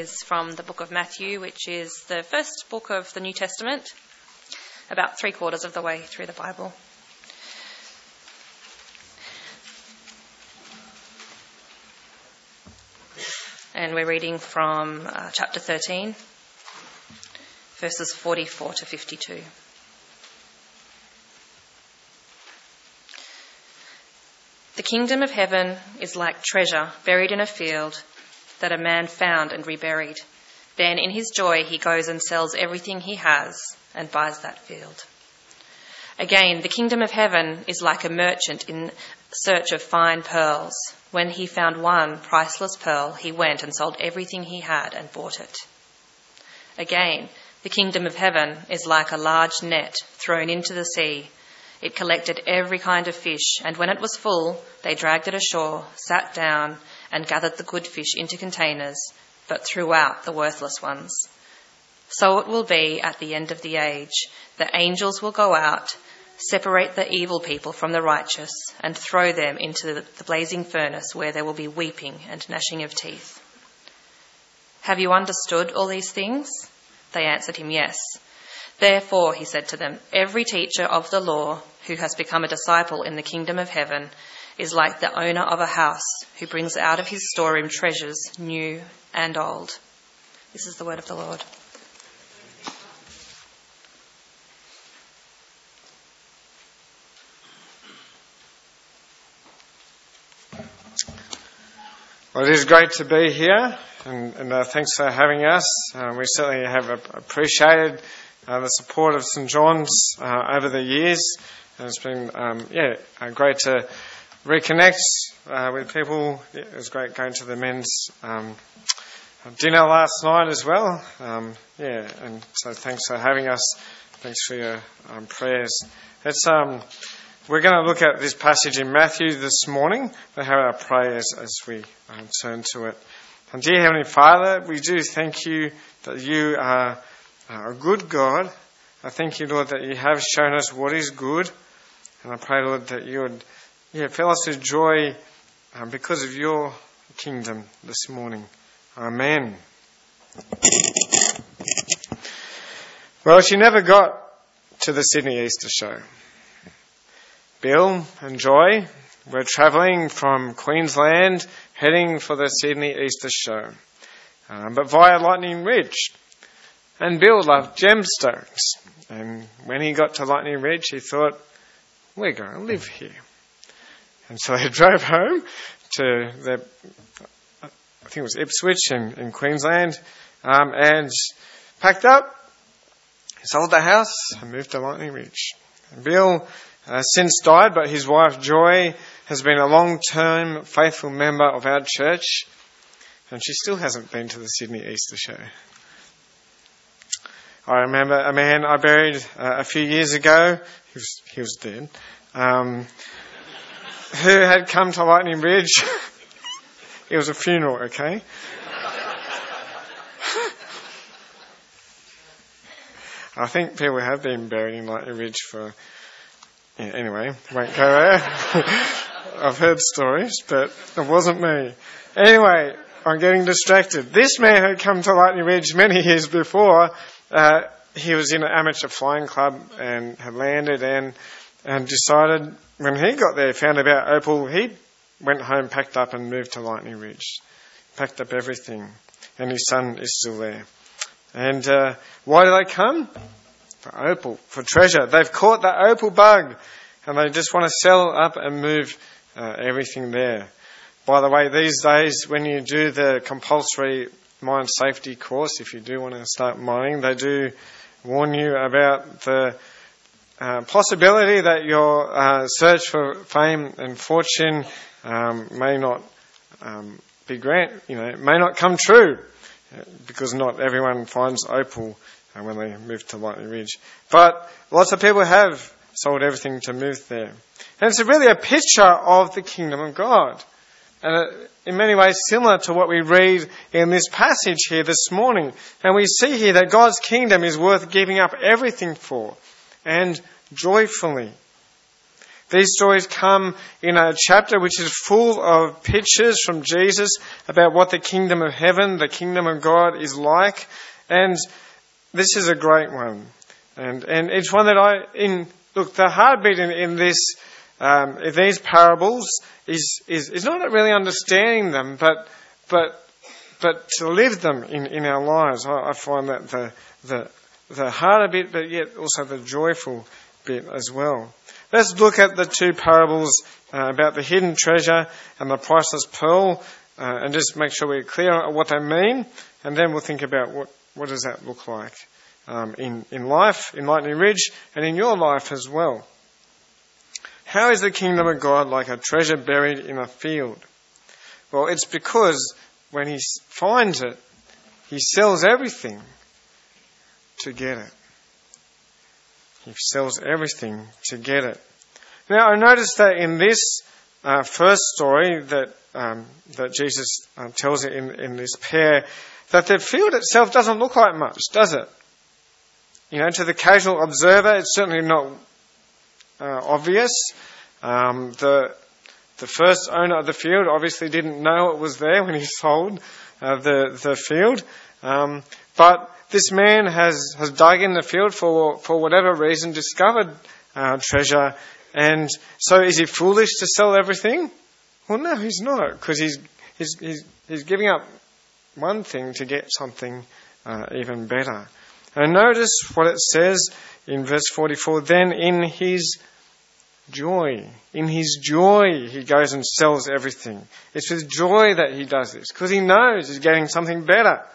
is from the book of Matthew, which is the first book of the New Testament, about 3/4 of the way through the Bible. And we're reading from chapter 13, verses 44 to 52. The kingdom of heaven is like treasure buried in a field that a man found and reburied. Then in his joy he goes and sells everything he has and buys that field. Again, the kingdom of heaven is like a merchant in search of fine pearls. When he found one priceless pearl, he went and sold everything he had and bought it. Again, the kingdom of heaven is like a large net thrown into the sea. It collected every kind of fish, and when it was full, they dragged it ashore, sat down, and gathered the good fish into containers, but threw out the worthless ones. So it will be at the end of the age. The angels will go out, separate the evil people from the righteous, and throw them into the blazing furnace, where there will be weeping and gnashing of teeth. Have you understood all these things? They answered him, yes. Therefore, he said to them, every teacher of the law who has become a disciple in the kingdom of heaven is like the owner of a house who brings out of his storeroom treasures new and old. This is the word of the Lord. Well, it is great to be here, and thanks for having us. We certainly have appreciated the support of St John's over the years. And it's been great to reconnect with people. It was great going to the men's dinner last night as well. And so thanks for having us. Thanks for your prayers. We're going to look at this passage in Matthew this morning. We'll have our prayers as we turn to it. And dear Heavenly Father, we do thank you that you are a good God. I thank you, Lord, that you have shown us what is good. And I pray, Lord, that you would fill us with joy because of your kingdom this morning. Amen. Well, she never got to the Sydney Easter Show. Bill and Joy were travelling from Queensland, heading for the Sydney Easter Show, but via Lightning Ridge. And Bill loved gemstones. And when he got to Lightning Ridge, he thought, we're going to live here. And so he drove home to I think it was Ipswich in Queensland, and packed up, sold the house, and moved to Lightning Ridge. And Bill since died, but his wife Joy has been a long-term faithful member of our church, and she still hasn't been to the Sydney Easter Show. I remember a man I buried a few years ago, he was dead, who had come to Lightning Ridge. It was a funeral, okay? I think people have been buried in Lightning Ridge for... anyway, won't go there. I've heard stories, but it wasn't me. Anyway, I'm getting distracted. This man had come to Lightning Ridge many years before. He was in an amateur flying club and had landed and decided, when he got there, found about Opal, he went home, packed up and moved to Lightning Ridge. Packed up everything. And his son is still there. And why do they come? For opal, for treasure. They've caught the opal bug and they just want to sell up and move everything there. By the way, these days when you do the compulsory mine safety course, if you do want to start mining, they do warn you about the possibility that your search for fame and fortune may not may not come true, because not everyone finds opal when they move to Lightning Ridge. But lots of people have sold everything to move there. And it's really a picture of the kingdom of God. And in many ways similar to what we read in this passage here this morning. And we see here that God's kingdom is worth giving up everything for, and joyfully. These stories come in a chapter which is full of pictures from Jesus about what the kingdom of heaven, the kingdom of God is like. And this is a great one. And it's one that the heartbeat in these parables is not really understanding them, but to live them in our lives. I find that the harder bit, but yet also the joyful bit as well. Let's look at the two parables about the hidden treasure and the priceless pearl, and just make sure we're clear on what they mean, and then we'll think about what does that look like in life, in Lightning Ridge, and in your life as well. How is the kingdom of God like a treasure buried in a field? Well, it's because when he finds it, he sells everything to get it. He sells everything to get it. Now, I noticed that in this first story that Jesus tells it in this pair, that the field itself doesn't look like much, does it? To the casual observer, it's certainly not obvious. The first owner of the field obviously didn't know it was there when he sold the field. But this man has dug in the field for whatever reason, discovered treasure. And so is he foolish to sell everything? Well, no, he's not, because he's giving up one thing to get something even better. And notice what it says in verse 44. Then in his joy, he goes and sells everything. It's with joy that he does this, because he knows he's getting something better.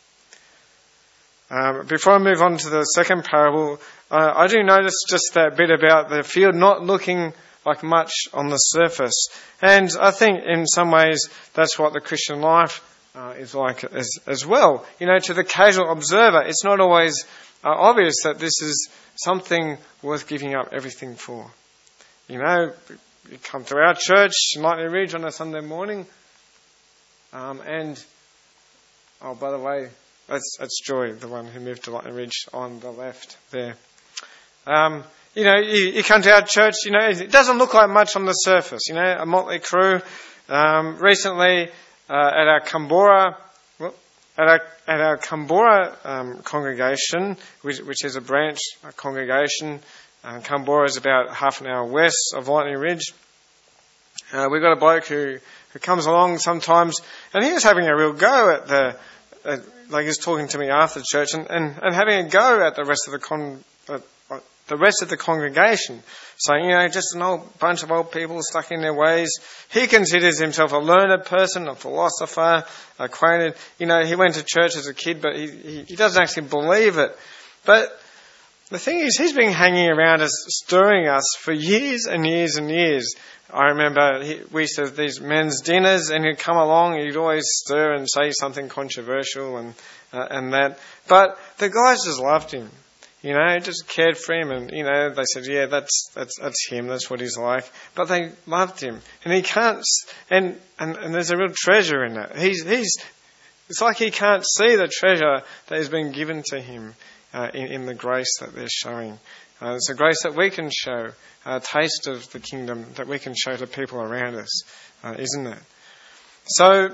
Before I move on to the second parable, I do notice just that bit about the field not looking like much on the surface. And I think in some ways that's what the Christian life is like as well. To the casual observer, it's not always obvious that this is something worth giving up everything for. You come to our church, Lightning Ridge, on a Sunday morning, and, oh, by the way, that's Joy, the one who moved to Lightning Ridge on the left there. You come to our church, it doesn't look like much on the surface, a motley crew. Recently, at our Kambora congregation, which is a branch congregation, Kambora is about half an hour west of Lightning Ridge. We've got a bloke who comes along sometimes, and he was having a real go at like he's talking to me after church, and having a go at the rest of the congregation, saying, just an old bunch of old people stuck in their ways. He considers himself a learned person, a philosopher, acquainted. He went to church as a kid, but he doesn't actually believe it. But the thing is, he's been hanging around us, stirring us for years and years and years. I remember we used to have these men's dinners, and he'd come along, he'd always stir and say something controversial and that. But the guys just loved him. Just cared for him, and they said, yeah, that's him, that's what he's like. But they loved him, and he can't, and there's a real treasure in that. It's like he can't see the treasure that has been given to him in the grace that they're showing. It's a grace that we can show, a taste of the kingdom that we can show to people around us, isn't it? So,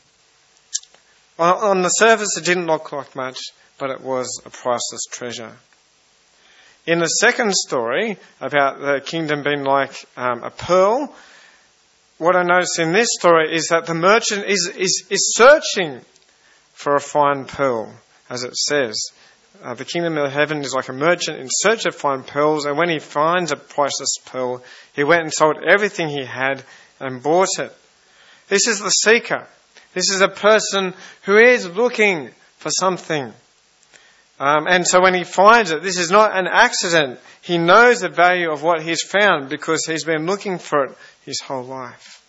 on the surface, it didn't look like much, but it was a priceless treasure. In the second story about the kingdom being like a pearl, what I notice in this story is that the merchant is searching for a fine pearl, as it says. The kingdom of heaven is like a merchant in search of fine pearls, and when he finds a priceless pearl, he went and sold everything he had and bought it. This is the seeker. This is a person who is looking for something. And so when he finds it, this is not an accident. He knows the value of what he's found because he's been looking for it his whole life.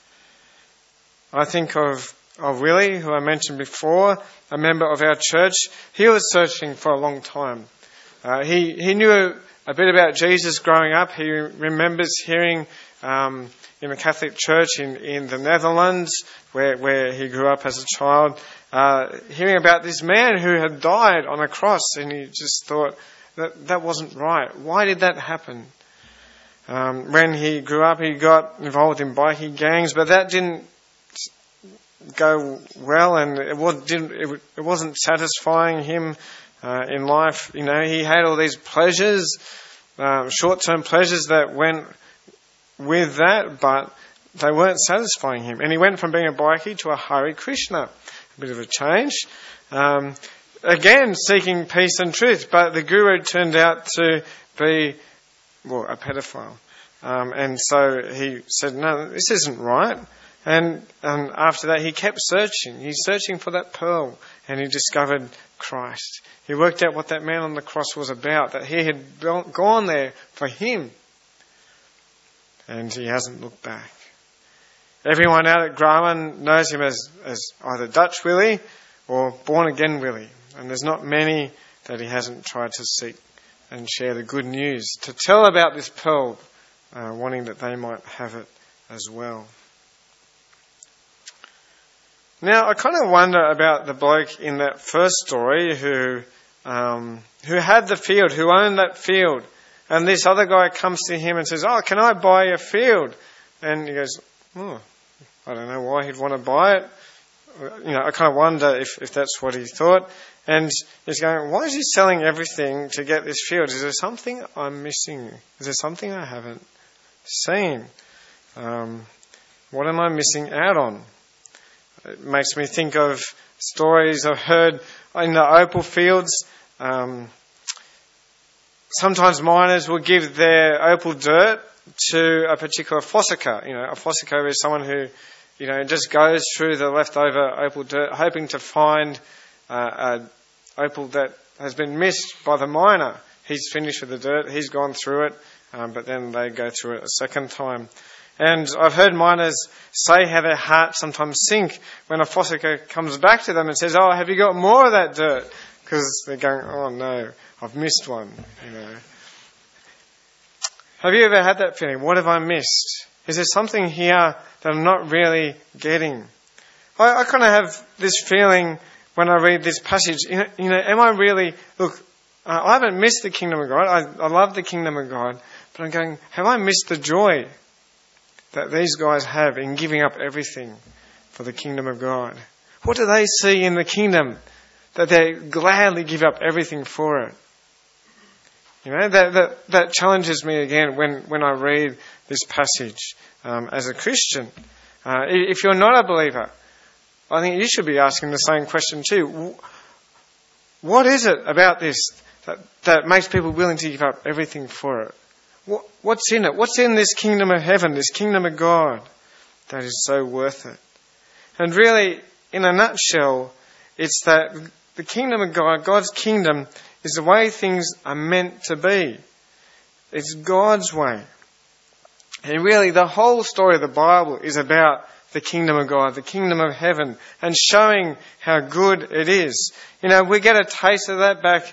I think of Willie, who I mentioned before, a member of our church. He was searching for a long time. He knew a bit about Jesus growing up. He remembers hearing in a Catholic church in the Netherlands, where he grew up as a child, hearing about this man who had died on a cross, and he just thought that wasn't right. Why did that happen? When he grew up, he got involved in bikie gangs, but that didn't go well, and it wasn't satisfying him in life. You know, he had all these pleasures, short-term pleasures that went with that, but they weren't satisfying him. And he went from being a bikie to a Hare Krishna. A bit of a change. Again, seeking peace and truth, but the guru turned out to be, a pedophile. And so he said, no, this isn't right. And after that, he kept searching. He's searching for that pearl, and he discovered Christ. He worked out what that man on the cross was about, that he had gone there for him. And he hasn't looked back. Everyone out at Grauman knows him as either Dutch Willie or Born Again Willie. And there's not many that he hasn't tried to seek and share the good news, to tell about this pearl, wanting that they might have it as well. Now, I kind of wonder about the bloke in that first story who had the field, who owned that field. And this other guy comes to him and says, can I buy your field? And he goes, I don't know why he'd want to buy it. You know, I kind of wonder if that's what he thought. And he's going, why is he selling everything to get this field? Is there something I'm missing? Is there something I haven't seen? What am I missing out on? It makes me think of stories I've heard in the opal fields. Sometimes miners will give their opal dirt to a particular fossicker. You know, a fossicker is someone who, you know, just goes through the leftover opal dirt, hoping to find an opal that has been missed by the miner. He's finished with the dirt, he's gone through it, but then they go through it a second time. And I've heard miners say how their hearts sometimes sink when a fossicker comes back to them and says, have you got more of that dirt? Because they're going, oh no, I've missed one, you know. Have you ever had that feeling? What have I missed? Is there something here that I'm not really getting? I kind of have this feeling when I read this passage. You know, am I really... Look, I haven't missed the kingdom of God. I love the kingdom of God. But I'm going, have I missed the joy that these guys have in giving up everything for the kingdom of God? What do they see in the kingdom that they gladly give up everything for it? You know, that challenges me again when I read this passage as a Christian. If you're not a believer, I think you should be asking the same question too. What is it about this that makes people willing to give up everything for it? What's in it? What's in this kingdom of heaven, this kingdom of God, that is so worth it? And really, in a nutshell, it's that the kingdom of God, God's kingdom, is the way things are meant to be. It's God's way. And really, the whole story of the Bible is about the kingdom of God, the kingdom of heaven, and showing how good it is. You know, we get a taste of that back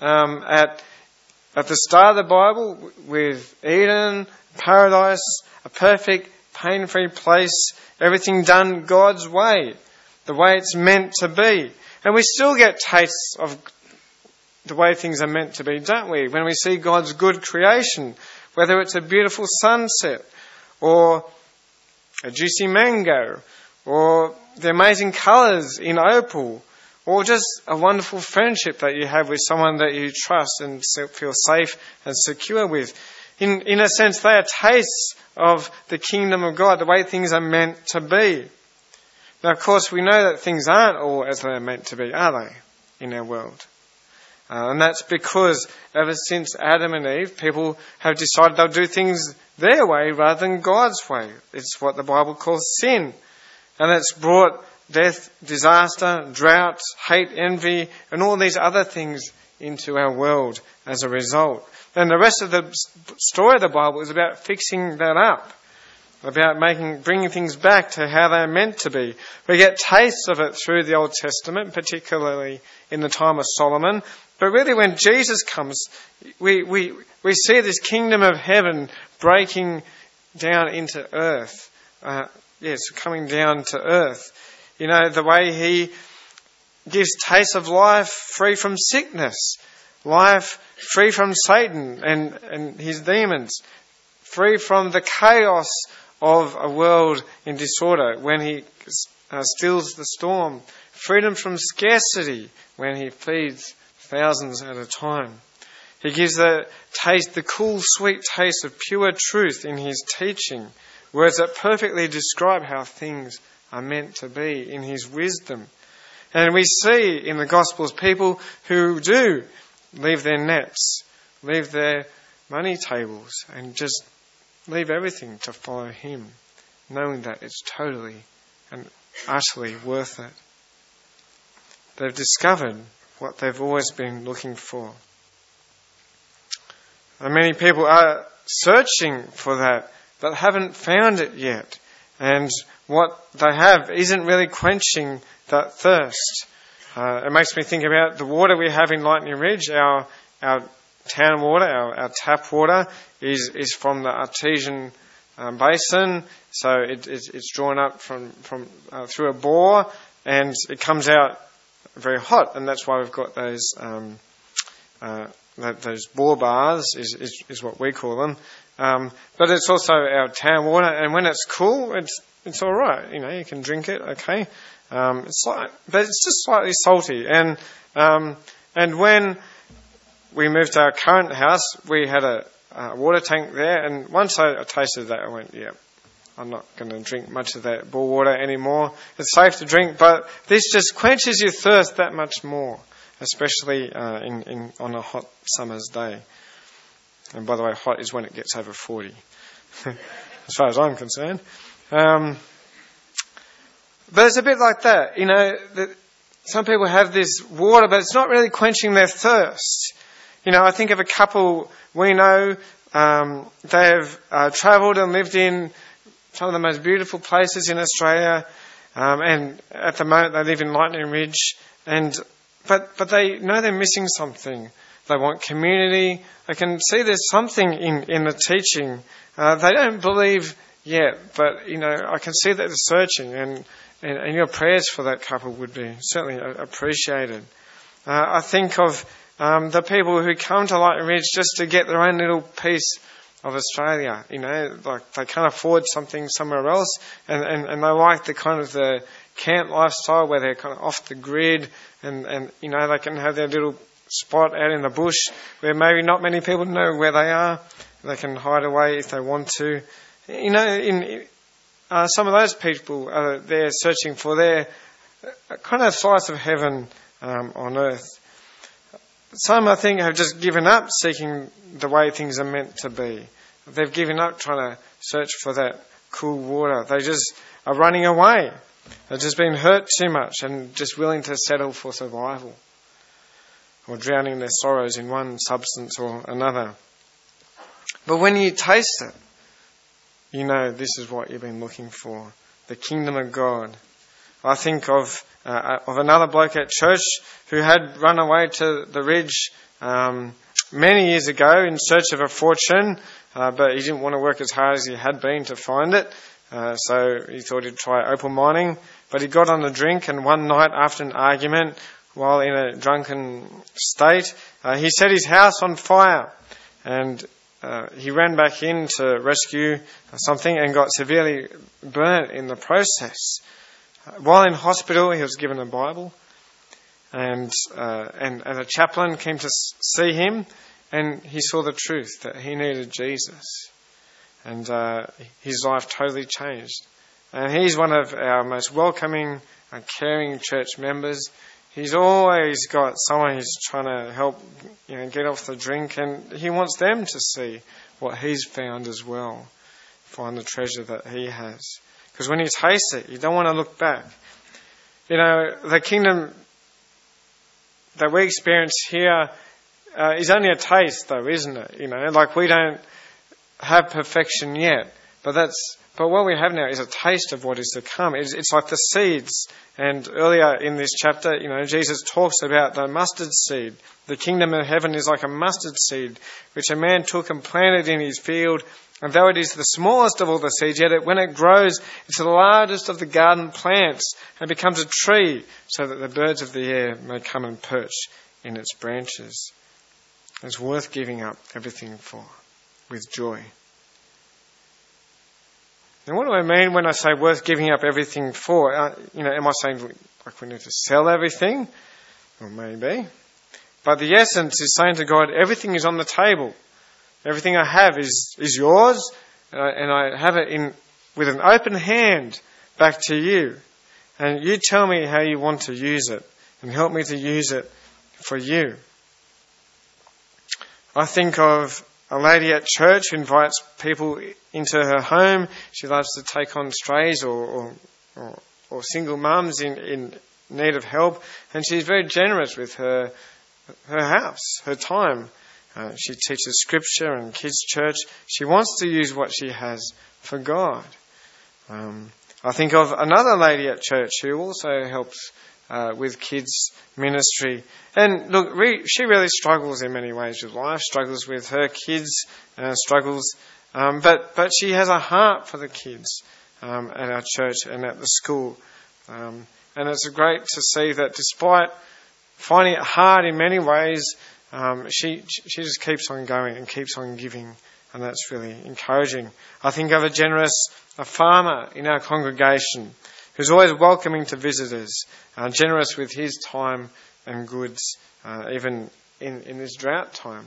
at the start of the Bible with Eden, paradise, a perfect, pain-free place, everything done God's way, the way it's meant to be. And we still get tastes of the way things are meant to be, don't we? When we see God's good creation, whether it's a beautiful sunset or a juicy mango or the amazing colours in opal, or just a wonderful friendship that you have with someone that you trust and feel safe and secure with. In a sense, they are tastes of the kingdom of God, the way things are meant to be. Now, of course, we know that things aren't all as they're meant to be, are they, in our world? And that's because ever since Adam and Eve, people have decided they'll do things their way rather than God's way. It's what the Bible calls sin. And it's brought death, disaster, drought, hate, envy, and all these other things into our world as a result. And the rest of the story of the Bible is about fixing that up, about bringing things back to how they're meant to be. We get tastes of it through the Old Testament, particularly in the time of Solomon. But really when Jesus comes, we see this kingdom of heaven breaking down into earth. Coming down to earth. You know, the way he gives taste of life free from sickness, life free from Satan and his demons, free from the chaos of a world in disorder when he stills the storm, freedom from scarcity when he feeds thousands at a time. He gives the cool, sweet taste of pure truth in his teaching, words that perfectly describe how things are meant to be in his wisdom. And we see in the Gospels people who do leave their nets, leave their money tables, and just leave everything to follow him, knowing that it's totally and utterly worth it. They've discovered what they've always been looking for. And many people are searching for that, but haven't found it yet. And what they have isn't really quenching that thirst. It makes me think about the water we have in Lightning Ridge. Our town water, our tap water, is from the artesian basin. So it's drawn up from through a bore, and it comes out very hot, and that's why we've got those bore baths is what we call them. But it's also our town water, and when it's cool, it's all right. You can drink it, okay. But it's just slightly salty. And when we moved to our current house, we had a water tank there, and once I tasted that, I went, yeah, I'm not going to drink much of that bore water anymore. It's safe to drink, but this just quenches your thirst that much more, especially on a hot summer's day. And by the way, hot is when it gets over 40, as far as I'm concerned. But it's a bit like that, that some people have this water, but it's not really quenching their thirst. I think of a couple we know, they have travelled and lived in some of the most beautiful places in Australia, and at the moment they live in Lightning Ridge, but they know they're missing something. They want community. I can see there's something in the teaching. They don't believe yet, but I can see that they're searching, and your prayers for that couple would be certainly appreciated. I think of the people who come to Lightning Ridge just to get their own little piece of Australia. Like they can't afford something somewhere else, and they like the kind of the camp lifestyle where they're kind of off the grid, and they can have their little spot out in the bush where maybe not many people know where they are. They can hide away if they want to. Some of those people are there searching for their kind of slice of heaven on earth. Some, I think, have just given up seeking the way things are meant to be. They've given up trying to search for that cool water. They just are running away. They've just been hurt too much and just willing to settle for survival, or drowning their sorrows in one substance or another. But when you taste it, this is what you've been looking for, the kingdom of God. I think of another bloke at church who had run away to the Ridge many years ago in search of a fortune, but he didn't want to work as hard as he had been to find it, so he thought he'd try opal mining. But he got on a drink, and one night after an argument, while in a drunken state, he set his house on fire, and he ran back in to rescue something and got severely burnt in the process. While in hospital, he was given a Bible, and a chaplain came to see him, and he saw the truth that he needed Jesus, and his life totally changed. And he's one of our most welcoming and caring church members. He's always got someone who's trying to help, get off the drink, and he wants them to see what he's found as well, find the treasure that he has. Because when you taste it, you don't want to look back. The kingdom that we experience here is only a taste, though, isn't it? Like we don't have perfection yet, but what we have now is a taste of what is to come. It's like the seeds. And earlier in this chapter, Jesus talks about the mustard seed. The kingdom of heaven is like a mustard seed, which a man took and planted in his field. And though it is the smallest of all the seeds, yet when it grows, it's the largest of the garden plants and becomes a tree, so that the birds of the air may come and perch in its branches. It's worth giving up everything for, with joy. And what do I mean when I say worth giving up everything for? Am I saying like we need to sell everything? Well, maybe. But the essence is saying to God, everything is on the table. Everything I have is yours, and I have it with an open hand back to you. And you tell me how you want to use it, and help me to use it for you. I think of a lady at church who invites people into her home. She loves to take on strays or single mums in need of help, and she's very generous with her house, her time. She teaches scripture and kids' church. She wants to use what she has for God. I think of another lady at church who also helps with kids' ministry. And look, she really struggles in many ways with life, struggles with her kids, struggles. But she has a heart for the kids at our church and at the school. And it's great to see that despite finding it hard in many ways, she just keeps on going and keeps on giving, and that's really encouraging. I think of a farmer in our congregation who's always welcoming to visitors, generous with his time and goods, even in this drought time.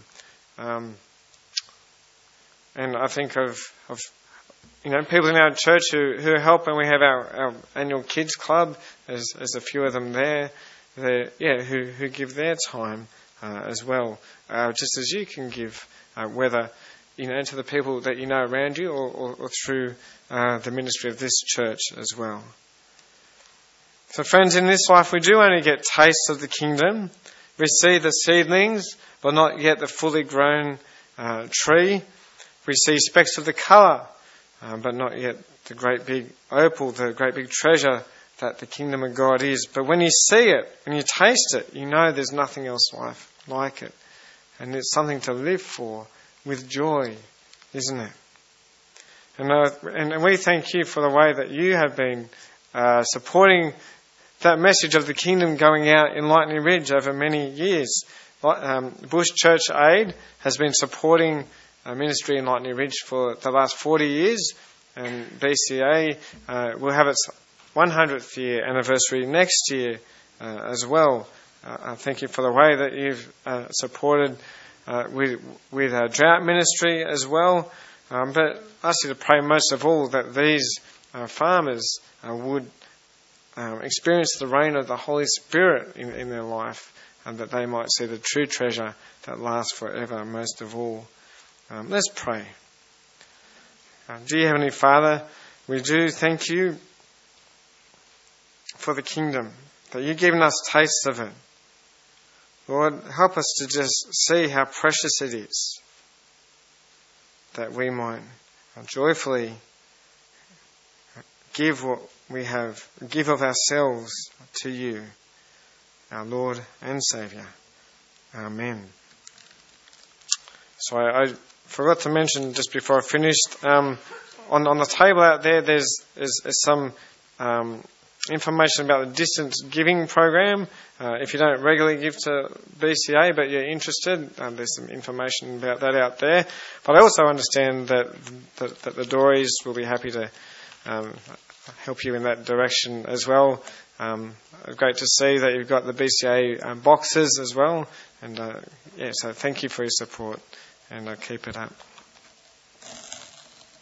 And I think of people in our church who help, and we have our annual kids club. There's a few of them there. Who give their time as well, just as you can give, whether to the people that you know around you or through the ministry of this church as well. So friends, in this life we do only get tastes of the kingdom. We see the seedlings, but not yet the fully grown tree. We see specks of the colour, but not yet the great big opal, the great big treasure that the kingdom of God is. But when you see it, when you taste it, you know there's nothing else like it. And it's something to live for with joy, isn't it? And we thank you for the way that you have been supporting that message of the kingdom going out in Lightning Ridge over many years. Bush Church Aid has been supporting ministry in Lightning Ridge for the last 40 years, and BCA will have its 100th year anniversary next year as well. Thank you for the way that you've supported with our drought ministry as well. But I ask you to pray most of all that these farmers would experience the reign of the Holy Spirit in their life, and that they might see the true treasure that lasts forever most of all. Let's pray. Dear Heavenly Father, we do thank you for the kingdom, that you've given us tastes of it. Lord, help us to just see how precious it is, that we might joyfully give what we have, give of ourselves to you, our Lord and Saviour. Amen. So I forgot to mention just before I finished, on the table out there, there's some information about the distance giving program. If you don't regularly give to BCA but you're interested, there's some information about that out there. But I also understand that the Dories will be happy to help you in that direction as well. Great to see that you've got the BCA boxes as well. And so thank you for your support, and keep it up.